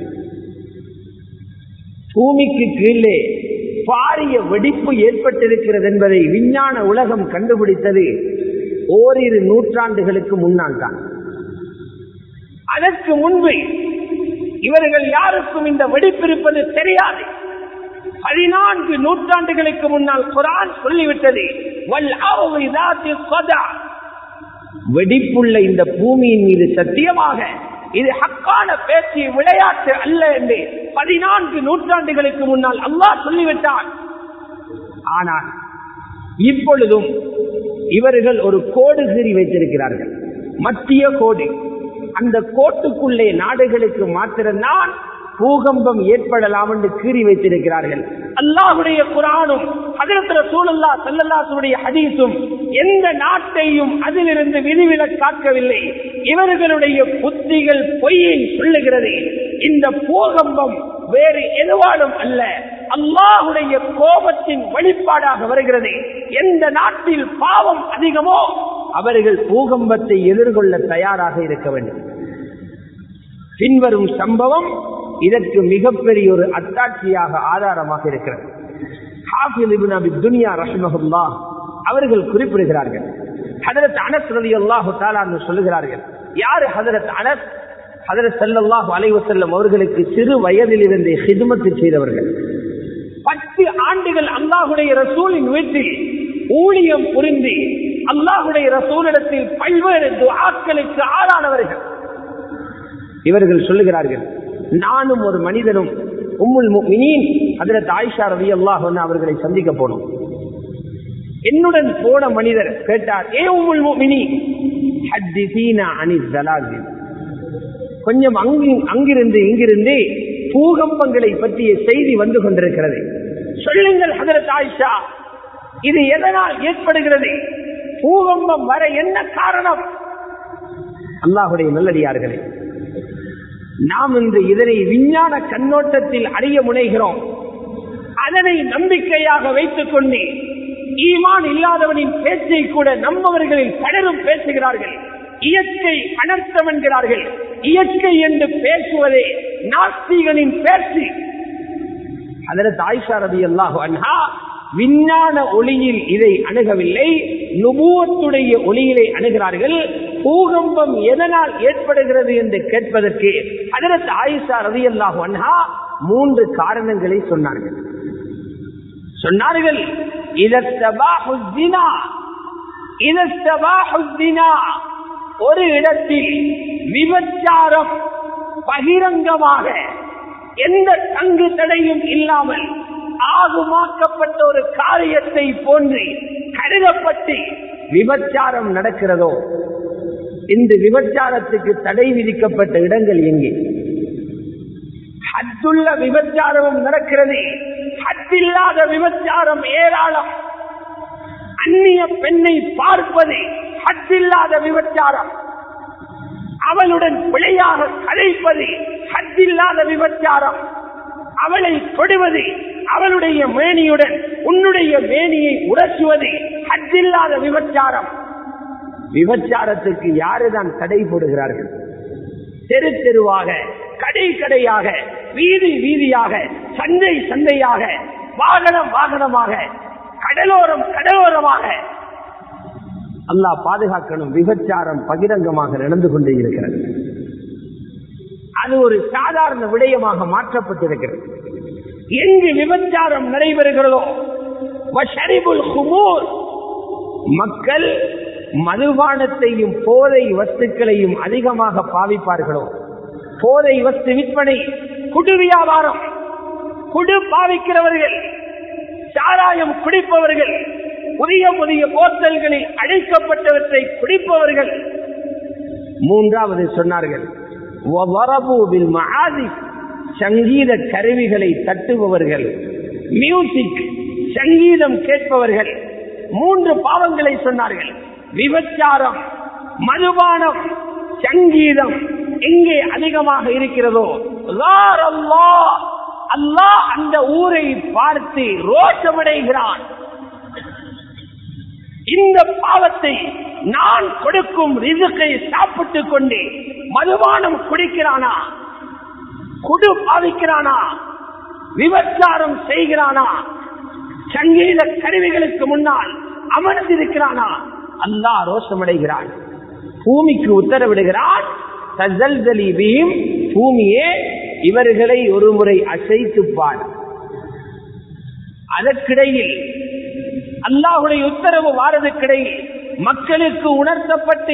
பூமிக்கு கீழே பாரிய வெடிப்பு ஏற்பட்டிருக்கிறது என்பதை விஞ்ஞான உலகம் கண்டுபிடித்தது ஓரிரு நூற்றாண்டுகளுக்கு முன்னால் தான். அதற்கு முன்பு இவர்கள் யாருக்கும் இந்த வெடிப்பு இருப்பது தெரியாது. பதினான்கு நூற்றாண்டுகளுக்கு முன்னால் குர்ஆன் சொல்லிவிட்டது, வல் அர்தி ذاتِ الصدع, வெடிப்புள்ள இந்த பூமியின் மீது சத்தியமாக இது ஹக்கான பேச்சு, விளையாட்டு அல்ல என்று பதினான்கு நூற்றாண்டுகளுக்கு முன்னால் அல்லாஹ் சொல்லிவிட்டான். ஆனால் இப்பொழுதும் இவர்கள் ஒரு கோடு கீறி வைத்திருக்கிறார்கள், மத்திய கோடு. அந்த கோட்டுக்குள்ளே நாடுகளுக்கு மாத்திரம்தான் பூகம்பம் ஏற்படலாம் என்று கீறி வைத்திருக்கிறார்கள். அல்லாஹ்வுடைய குர்ஆனும் ஹஜ்ரத் ரசூலுல்லாஹ் ஸல்லல்லாஹு அலைஹி ஹதீஸும் எந்த நாட்டையும் அதிலிருந்து விதிவிலக்காக்கவில்லை. இவர்களுடைய புத்திகள் பொய்யை சொல்லுகிறது. இந்த பூகம்பம் வேறு எதுவாலும் அல்ல, அல்லாஹ்வுடைய கோபத்தின் வெளிப்பாடாக வருகிறது. எந்த நாட்டில் பாவம் அதிகமோ அவர்கள் பூகம்பத்தை எதிர்கொள்ள தயாராக இருக்க வேண்டும். பின்வரும் சம்பவம் இதற்கு மிகப்பெரிய ஒரு அத்தாட்சியாக ஆதாரமாக இருக்கிறது. ஹாஃபிஸ் இப்னு அபி துன்யா ரஹ்மஹுல்லாஹ் அவர்கள் குறிப்பிடுகிறார்கள், ஹஜ்ரத் அனஸ் ரலியல்லாஹு தஆலா அன்ஹு சொல்லுகிறார்கள், யார் ஹஜ்ரத் அனஸ்? ஹஜ்ரத் ஸல்லல்லாஹு அலைஹி வஸல்லம் அவர்களுக்கு சிறு வயதில் இருந்தே ஹித்மத் செய்தவர்கள். பத்து ஆண்டுகள் அல்லாஹ்வுடைய ரசூலின் வீட்டில் ஊழியம் புரிந்து அல்லாஹ்வுடைய ரசூலிடத்தில் பல்வேறு துஆக்களுக்கு ஆளானவர்கள். இவர்கள் சொல்லுகிறார்கள், நானும் ஒரு மனிதனும் உம்முல் முஃமினீன் ஹஜ்ரத் ஆயிஷா ரலியல்லாஹு அன்ஹா அவர்களை சந்திக்க போனோம். என்னுடன் போன மனிதர் கேட்டார், ஏ உம்முல் முஃமினீன் ஹத்திஸீனா அனில் ஸலாஸில், கொஞ்சம் அங்கு அங்கிருந்து இங்கிருந்து பூகம்பங்களை பற்றிய செய்தி வந்து கொண்டிருக்கிறது, சொல்லுங்கள் ஹஜ்ரத் ஆயிஷா, இது எதனால் ஏற்படுகிறது? பூகம்பம் வர என்ன காரணம்? அல்லாஹ்வுடைய நல்லடியார்களே, நாம் இன்று இதனை விஞ்ஞான கண்ணோட்டத்தில் அறிய முனைகிறோம். அதனை நம்பிக்கையாக வைத்துக் கொண்டு ஈமான் இல்லாதவனின் பேச்சை கூட நம்மவர்களில் பலரும் பேசுகிறார்கள். இயற்கை அனர்த்தம் என்கிறார்கள். இயற்கை என்று பேசுவதே நாஸ்திகனின் பேச்சு. ஹஜ்ரத் ஆயிஷா ரலியல்லாஹு அன்ஹா விஞ்ஞான ஒளியில் இதை அணுகவில்லை, நுபுவத்துடைய ஒளியிலே அணுகிறார்கள். பூகம்பம் எதனால் ஏற்படுகிறது என்று கேட்பதற்கு ஹஜ்ரத் ஆயிஷா ரலியல்லாஹு அன்ஹா மூன்று காரணங்களை சொன்னார்கள். சொன்னார்கள், ஒரு இடத்தில் விபச்சாரம் பகிரங்கமாக எந்த தங்கு தடையும் இல்லாமல் ஆகுமாக்கப்பட்ட ஒரு காரியத்தை போன்று கருதப்பட்டு விபச்சாரம் நடக்கிறதோ, இந்த விபச்சாரத்துக்கு தடை விதிக்கப்பட்ட இடங்கள் எங்கே? ஹத்துள்ள விபச்சாரமும் நடக்கிறது, ஹத்தில்லாத விபச்சாரம் ஏராளம். அந்நிய பெண்ணை பார்ப்பது ஹத்தில்லாத விபச்சாரம், அவளுடன் பிழையாக கலைப்பது ஹத்தில்லாத விபச்சாரம், அவளை தொடுவது, அவளுடைய மேனியுடன் உன்னுடைய மேனியை உரசுவது ஹத்தில்லாத விபச்சாரம். விபச்சாரத்துக்கு யாருதான் தடை போடுகிறார்கள்? தெரு தெருவாக, கடை கடையாக, வீதி வீதியாக, சந்தை சந்தையாக, வாகனம் வாகனமாக, கடலோரம் கடலோரமாக. அல்லாஹ் பாதுகாக்கணும். விபச்சாரம் பகிரங்கமாக நடந்து கொண்டே இருக்கிறது. அது ஒரு சாதாரண விடயமாக மாற்றப்பட்டிருக்கிறது. எங்கு விபச்சாரம் நடைபெறுகிறதோ, மக்கள் மதுபானத்தையும் போதை வஸ்துக்களையும் அதிகமாக பாவிப்பார்களோ, போதை வஸ்து விற்பனை, குடு வியாபாரம், குடு பாவிக்கிறவர்கள், சாராயம் குடிப்பவர்கள், புதிய புதிய போத்தல்களில் அழைக்கப்பட்டவற்றை குடிப்பவர்கள். மூன்றாவது சொன்னார்கள், சங்கீத கருவிகளை தட்டுபவர்கள், மியூசிக் சங்கீதம் கேட்பவர்கள். மூன்று பாவங்களை சொன்னார்கள். விபச்சாரம், மதுபானம், சங்கீதம் எங்கே அதிகமாக இருக்கிறதோ அல்லாஹ் அந்த ஊரை பார்த்து ரோஷமடைகிறான். இந்த பாவத்தை நான் கொடுக்கும் ரிசுக்கை சாப்பிட்டுக் கொண்டு மதுபானம் குடிக்கிறானா, குடு பாவிக்கிறானா, விபச்சாரம் செய்கிறானா, சங்கீத கருவிகளுக்கு முன்னால் அமர்ந்திருக்கிறானா, அல்லாஹ் ரோஷமடைகிறான். பூமிக்கு உத்தரவிடுகிறான், பூமியே இவர்களை ஒரு முறை அசைத்துப்பார். அதற்கிடையில் அல்லாஹுடைய உத்தரவு வாரதுக்கிடையில் மக்களுக்கு உணர்த்தப்பட்டு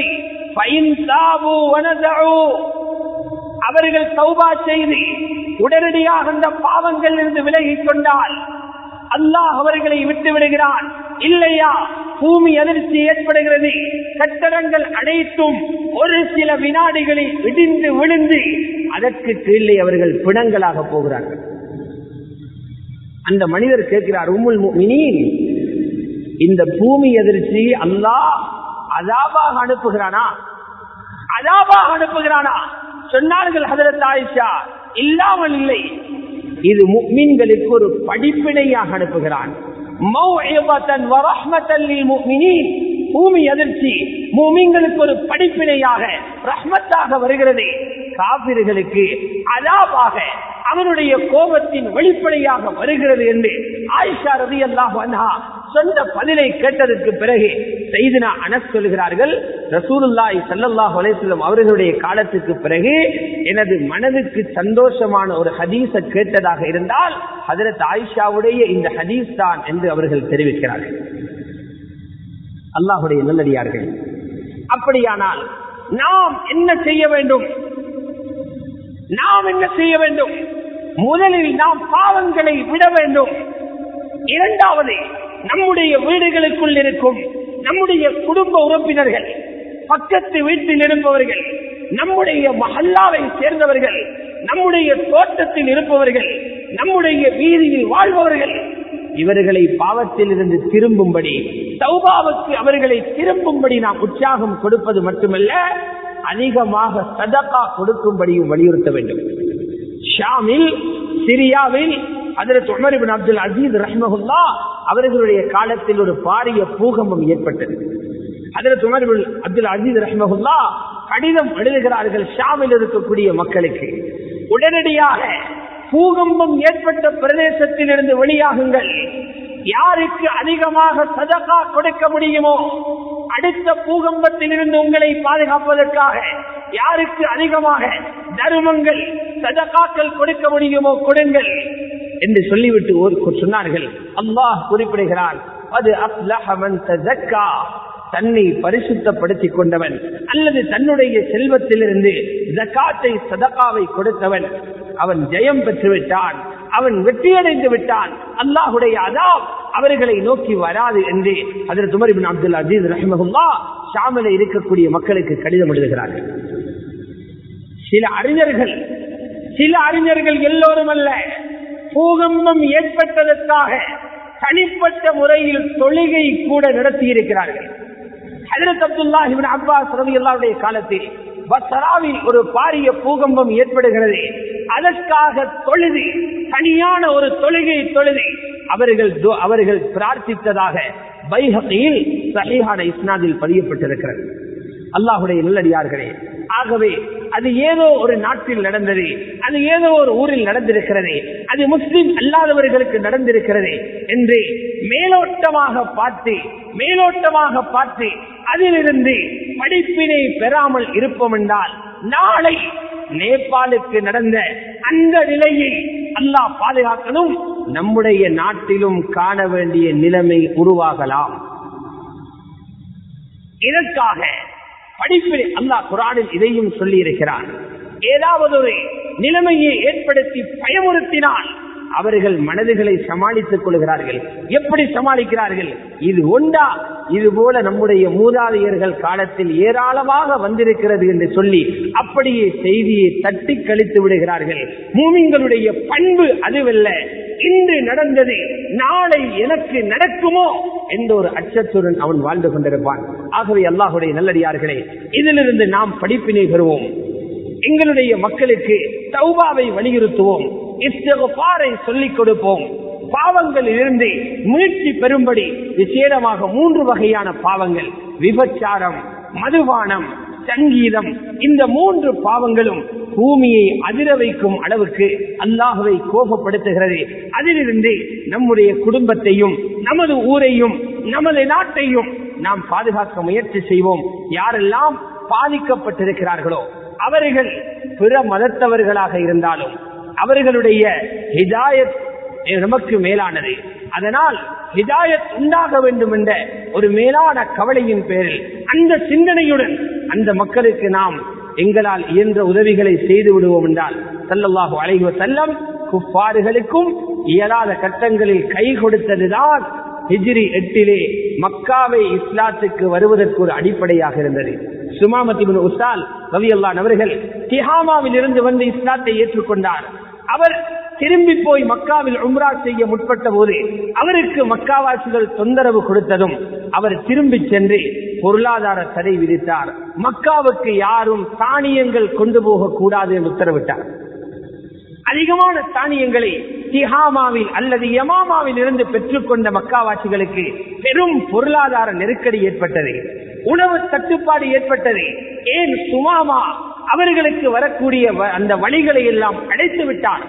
அவர்கள் தௌபா செய்து உடனடியாக அந்த பாவங்கள் இருந்து விலகிக் கொண்டால் அல்லாஹ் அவர்களை விட்டு விடுகிறான். இல்லையா, பூமி அதிர்ச்சி ஏற்படுகிறது, கட்டடங்கள் அனைத்தும் ஒரு சில வினாடிகளில் இடிந்து விழுந்து அதற்கு கீழே அவர்கள் பிணங்களாக போகிறார்கள். அந்த மனிதர் கேட்கிறார், உம்முல் முஃமினீன், இந்த பூமி அதிர்ச்சி அல்லாஹ் அஸாபாக அனுப்புகிறானா, அஸாபாக அனுப்புகிறானா? சொன்னார்கள் ஹஜ்ரத் ஆயிஷா, இல்லாமல் இல்லை, இது முஃமின்களுக்கு ஒரு படிப்பினையாக அனுப்புகிறான். மௌஇபத்தன் வ ரஹ்மத்தன் லில் முஃமினீன், பூமி அதிர்ச்சி முஃமின்களுக்கு ஒரு படிப்பினையாக, ரஹ்மத்தாக வருகிறது. காபிர்களுக்கு அஸாபாக, அவனுடைய கோபத்தின் வெளிப்படையாக வருகிறது என்று ஆயிஷா ரலியல்லாஹு அன்ஹா சொந்த பதிலை கேட்டதற்கு பிறகு சையதுனா அனஸ் சொல்கிறார்கள், ரசூலுல்லாஹி ஸல்லல்லாஹு அலைஹி வஸல்லம் அவர்களுடைய காலத்துக்கு பிறகு எனது மனதுக்கு சந்தோஷமான ஒரு ஹதீஸை கேட்டதாக இருந்தால் ஹஜ்ரத் ஆயிஷாவுடைய இந்த ஹதீஸ் தான் என்று அவர்கள் தெரிவிக்கிறார்கள். அல்லாஹ்வுடைய நல்லடியார்கள், அப்படியானால் நாம் என்ன செய்ய வேண்டும்? நாம் என்ன செய்ய வேண்டும்? முதலில் நாம் பாவங்களை விட வேண்டும். இரண்டாவது, நம்முடைய வீடுகளுக்குள் இருக்கும் நம்முடைய குடும்ப உறுப்பினர்கள், பக்கத்து வீட்டில் இருப்பவர்கள், நம்முடைய மஹல்லாவை சேர்ந்தவர்கள், நம்முடைய தோட்டத்தில் இருப்பவர்கள், நம்முடைய வீதியில் வாழ்பவர்கள், இவர்களை பாவத்தில் இருந்து திரும்பும்படி, தௌபாவுக்கு அவர்களை திரும்பும்படி நாம் உற்சாகம் கொடுப்பது மட்டுமல்ல, அதிகமாக சதகா கொடுக்கும்படியும் வலியுறுத்த வேண்டும். ஷாமில், சிரியாவில் ஹஜ்ரத் உமர் இப்னு அப்துல் அசீஸ் ரஹ்மஹுல்லாஹ் அவர்களுடைய காலத்தில் ஒரு பாரிய பூகம்பம் ஏற்பட்டது. ஹஜ்ரத் உமர் இப்னு அப்துல் அசீஸ் ரஹ்மஹுல்லாஹ் கடிதம் எழுதுகிறார்கள் ஷாமில் இருக்கக்கூடிய மக்களுக்கு, உடனடியாக பூகம்பம் ஏற்பட்ட பிரதேசத்திலிருந்து வெளியாகுங்கள். யாருக்கு அதிகமாக சதகா கொடுக்க முடியுமோ, அடுத்த பூகம்பத்தில் இருந்து உங்களை பாதுகாப்பதற்காக யாருக்கு அதிகமாக தர்மங்கள் சதகாக்கள் கொடுக்க முடியுமோ கொடுங்கள் என்று சொல்லிவிட்டு சொன்னார்கள். அல்லாஹ் குறிப்பிடுகிறான், அது அஃப்லஹ மன் தஸக்கா, தன்னை பரிசுத்தப்படுத்திக் கொண்டவன் அல்லது தன்னுடைய செல்வத்திலிருந்து ஜகாத்தை சதகாவை கொடுத்தவன் அவன் ஜெயம் பெற்று விட்டான், அவன் வெற்றியடைந்து விட்டான், அல்லாஹுடைய அதாப் அவர்களை நோக்கி வராது என்று ஹஜ்ரத் உமர் இப்னு அப்துல் அசீஸ் ரஹ்மஹுல்லாஹ் ஷாமிலே இருக்கக்கூடிய மக்களுக்கு கடிதம் எழுதுகிறார்கள். சில அறிஞர்கள் சில அறிஞர்கள் எல்லோரும் அல்ல, பூகம்பம் ஏற்பட்டதற்காக தனிப்பட்ட முறையில் தொழுகை கூட நடத்தி இருக்கிறார்கள். ஹஜ்ரத் அப்துல்லாஹ் இப்னு அப்பாஸ் ரலியல்லாஹு காலத்தில் பஸ்ராவில் ஒரு பாரிய பூகம்பம் ஏற்படுகிறது. அதற்காக தொழுது, தனியான ஒரு தொழுகை தொழுது அவர்கள் அவர்கள் பிரார்த்தித்ததாக பைஹகியில் ஸஹீஹான இஸ்னாதில் பதியப்பட்டிருக்கிறது. அல்லாஹ்வுடைய நல்லடியார்களே, ஆகவே அது ஏதோ ஒரு நாட்டில் நடந்தது, அது ஏதோ ஒரு ஊரில் நடந்திருக்கிறது, அது முஸ்லிம் அல்லாதவர்களுக்கு நடந்திருக்கிறது என்று மேலோட்டமாக பார்த்து மேலோட்டமாக பார்த்து அதிலிருந்து படிப்பினை பெறாமல் இருப்போம் என்றால், நாளை நேபாளுக்கு நடந்த அந்த நிலையை அல்லாஹ் பாதுகாக்கணும், நம்முடைய நாட்டிலும் காண வேண்டிய நிலைமை உருவாகலாம். இதற்காக படிப்பினை அல்லாஹ் குர்ஆனில் இதையும் சொல்லி இருக்கிறார். ஏதாவது ஒரு நிலைமையை ஏற்படுத்தி பயமுறுத்தினால் அவர்கள் மனதுகளை சமாளித்துக் கொள்கிறார்கள். எப்படி சமாளிக்கிறார்கள்? இது ஒன்றா, இது போல நம்முடைய மூதாதையர்கள் காலத்தில் ஏராளமாக வந்திருக்கிறது என்று சொல்லி அப்படியே செய்தியை தட்டி கழித்து விடுகிறார்கள். மூமின்களுடைய பண்பு அதுவல்ல. இன்று நடந்தது நாளை எனக்கு நடக்குமோ என்ற ஒரு அச்சத்துடன் அவன் வாழ்ந்து கொண்டிருப்பான். ஆகவே அல்லாஹுடைய நல்லடியார்களே, இதிலிருந்து நாம் படிப்பினை பெறுவோம். எங்களுடைய மக்களுக்கு தௌபாவை வலியுறுத்துவோம், இஸ்திக்ஃபாரை சொல்லிக் கொடுப்போம். பாவங்களில் இருந்து மீட்சி பெறும்படி விசேடமாக மூன்று வகையான பாவங்கள், விபச்சாரம், மதுபானம், சங்கீதம், இந்த மூன்று பாவங்களும் பூமியை அதிர வைக்கும் அளவுக்கு அல்லாஹ்வை கோபப்படுத்துகிறது. அதிலிருந்து நம்முடைய குடும்பத்தையும் நமது ஊரையும் நமது நாட்டையும் நாம் பாதுகாக்க முயற்சி செய்வோம். யாரெல்லாம் பாதிக்கப்பட்டிருக்கிறார்களோ அவர்கள் பிற மதத்தவர்களாக இருந்தாலும் அவர்களுடைய ஹிதாயத் நமக்கு மேலானது. அதனால் ஹிதாயத் உண்டாக வேண்டும் என்ற ஒரு மேலான கவலையின் பேரில் அந்த சிந்தனையுடன் அந்த மக்களுக்கு நாம் எங்களால் இயன்ற உதவிகளை செய்து விடுவோம் என்றால், ஸல்லல்லாஹு அலைஹி வஸல்லம் குஃபார்களுக்கும் இயலாத கட்டங்களில் கை கொடுத்ததுதான் ஹிஜ்ரி எட்டிலே மக்காவை இஸ்லாத்துக்கு வருவதற்கு ஒரு அடிப்படையாக இருந்தது. சுமாமத் இப்னு உஸால் ரலியல்லாஹு அவர்கள் திஹாமாவில் இருந்து வந்து இஸ்லாத்தை ஏற்றுக்கொண்டார். அவர் திரும்பி போய் மக்காவில் உம்ரா செய்ய முற்பட்ட போது அவருக்கு மக்காவாசிகள் தொந்தரவு கொடுத்ததும் அவர் திரும்பி சென்று பொருளாதார தடை விதித்தார். மக்காவுக்கு யாரும் தானியங்கள் கொண்டு போக கூடாது என்று உத்தரவிட்டார். அதிகமான தானியங்களை திஹாமாவில் அல்லது யமாமாவில் இருந்து பெற்றுக்கொண்ட மக்காவாசிகளுக்கு பெரும் பொருளாதார நெருக்கடி ஏற்பட்டது, உணவு தட்டுப்பாடு ஏற்பட்டது. ஏன் சுமாமா அவர்களுக்கு வரக்கூடிய அந்த வழிகளை எல்லாம் அடைத்து விட்டார்.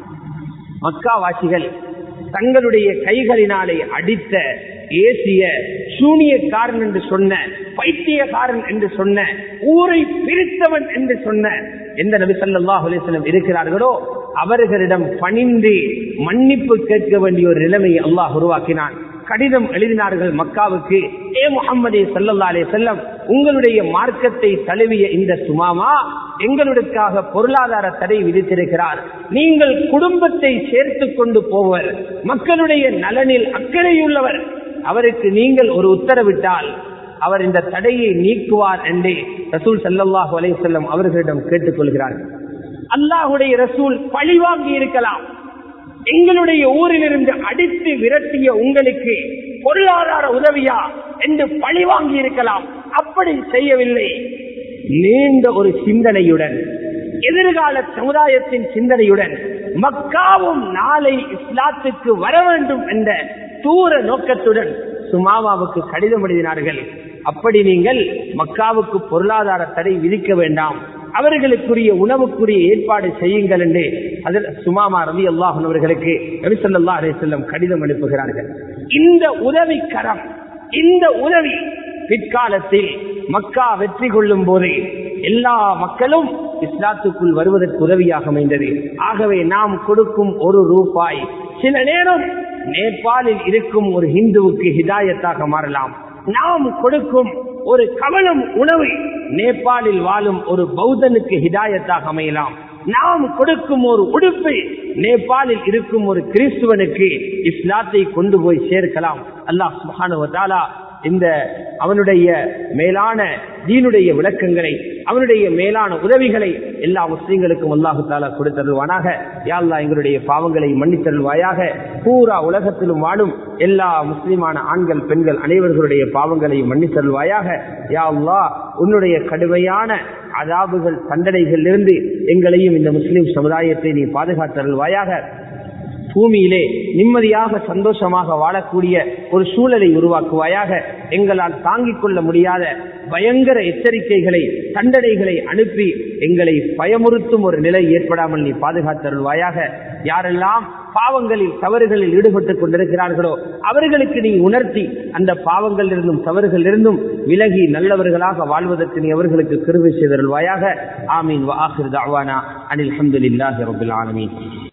மக்காவாசிகள் தங்களுடைய கைகளினாலே அடித்த, ஏசிய, சூனியக்காரன் என்று சொன்ன, பைத்தியக்காரன் என்று சொன்ன, ஊரை பிரித்தவன் என்று சொன்ன எந்த நபி ஸல்லல்லாஹு அலைஹி வஸல்லம் இருக்கிறார்களோ அவர்களிடம் பணிந்து மன்னிப்பு கேட்க வேண்டிய ஒரு நிலைமையை அல்லாஹ் உருவாக்கினான். கடிதம் எழுதினார்கள் மக்காவுக்கு, ஏ முஹம்மதே ஸல்லல்லாஹு அலைஹி வஸல்லம், உங்களுடைய மார்க்கத்தை தழுவிய இந்த சுமாமா எங்களுக்காக பொருளாதார தடை விதித்திருக்கிறார். நீங்கள் குடும்பத்தை சேர்த்து கொண்டு போவர், மக்களுடைய நலனில் அக்கறையுள்ளவர், அவருக்கு நீங்கள் ஒரு உத்தரவிட்டால் அவர் இந்த தடையை நீக்குவார் என்று ரசூல் ஸல்லல்லாஹு அலைஹி வஸல்லம் அவர்களிடம் கேட்டுக்கொள்கிறார்கள். அல்லாஹ்வுடைய ரசூல் பழிவாங்கி இருக்கலாம். எங்களுடைய ஊரிலிருந்து அடித்து விரட்டிய உங்களுக்கு பொருளாதார உதவியா என்று பழிவாங்கி இருக்கலாம். அப்படி செய்யவில்லை. நீண்ட ஒரு சிந்தனையுடன், எதிர்கால சமுதாயத்தின் சிந்தனையுடன், மக்காவும் நாளை இஸ்லாத்துக்கு வர வேண்டும் என்ற தூர நோக்கத்துடன் சுமாமாவுக்கு கடிதம் எழுதினார்கள். அப்படி நீங்கள் மக்காவுக்கு பொருளாதார தடை விதிக்க வேண்டாம், அவர்களுக்குரிய உணவுக்குரிய ஏற்பாடு செய்யுங்கள் என்று அதில் சுமாமா ரலியல்லாஹு அன்ஹு அவர்களுக்கு நபி ஸல்லல்லாஹு அலைஹி வஸல்லம் கடிதம் அனுப்புகிறார்கள். இந்த உதவி கரம், இந்த உதவி பிற்காலத்தில் மக்கா வெற்றி கொள்ளும் போது எல்லா மக்களும் இஸ்லாத்துக்குள் வருவதற்கு உதவியாக அமைந்தது. ஆகவே நாம் கொடுக்கும் ஒரு ரூபாய் சில நேரம் நேபாளில் இருக்கும் ஒரு ஹிந்துவுக்கு ஹிதாயத்தாக மாறலாம். நாம் கொடுக்கும் ஒரு கவலம் உணவு நேபாளில் வாழும் ஒரு பௌத்தனுக்கு ஹிதாயத்தாக அமையலாம். நாம் கொடுக்கும் ஒரு உடுப்பு நேபாளில் இருக்கும் ஒரு கிறிஸ்துவனுக்கு இஸ்லாத்தை கொண்டு போய் சேர்க்கலாம். அல்லாஹ் சுப்ஹானஹு வ தஆலா இந்த அவனுடைய மேலான தீனுடைய விளக்கங்களை, அவனுடைய மேலான உதவிகளை எல்லா முஸ்லிம்களுக்கும் அல்லாஹு தஆலா கொடுத்தருள்வானாக. யா அல்லாஹ் எங்களுடைய பாவங்களை மன்னித்தருள்வாயாக. பூரா உலகத்திலும் வாழும் எல்லா முஸ்லிமான ஆண்கள் பெண்கள் அனைவர்களுடைய பாவங்களையும் மன்னித்தருள்வாயாக. யா அல்லாஹ் உன்னுடைய கடுமையான அதாபுகள் தண்டனைகளிலிருந்து எங்களையும் இந்த முஸ்லிம் சமுதாயத்தை நீ பாதுகாத்தருள்வாயாக. பூமியிலே நிம்மதியாக சந்தோஷமாக வாழக்கூடிய ஒரு சூழலை உருவாக்குவாயாக. எங்களால் தாங்கிக் கொள்ள முடியாத பயங்கர எச்சரிக்கைகளை, தண்டனைகளை அனுப்பி எங்களை பயமுறுத்தும் ஒரு நிலை ஏற்படாமல் நீ பாதுகாத்தருள்வாயாக. யாரெல்லாம் பாவங்களில் தவறுகளில் ஈடுபட்டுக் கொண்டிருக்கிறார்களோ அவர்களுக்கு நீ உணர்த்தி அந்த பாவங்களிலிருந்தும் தவறுகளிலிருந்தும் விலகி நல்லவர்களாக வாழ்வதற்கு நீ அவர்களுக்கு கிருபை செய்தருள்வாயாக. ஆமீன். வ ஆகிரு தஅவானா அனில் ஹம்துலில்லாஹி ரப்பில் ஆலமீன்.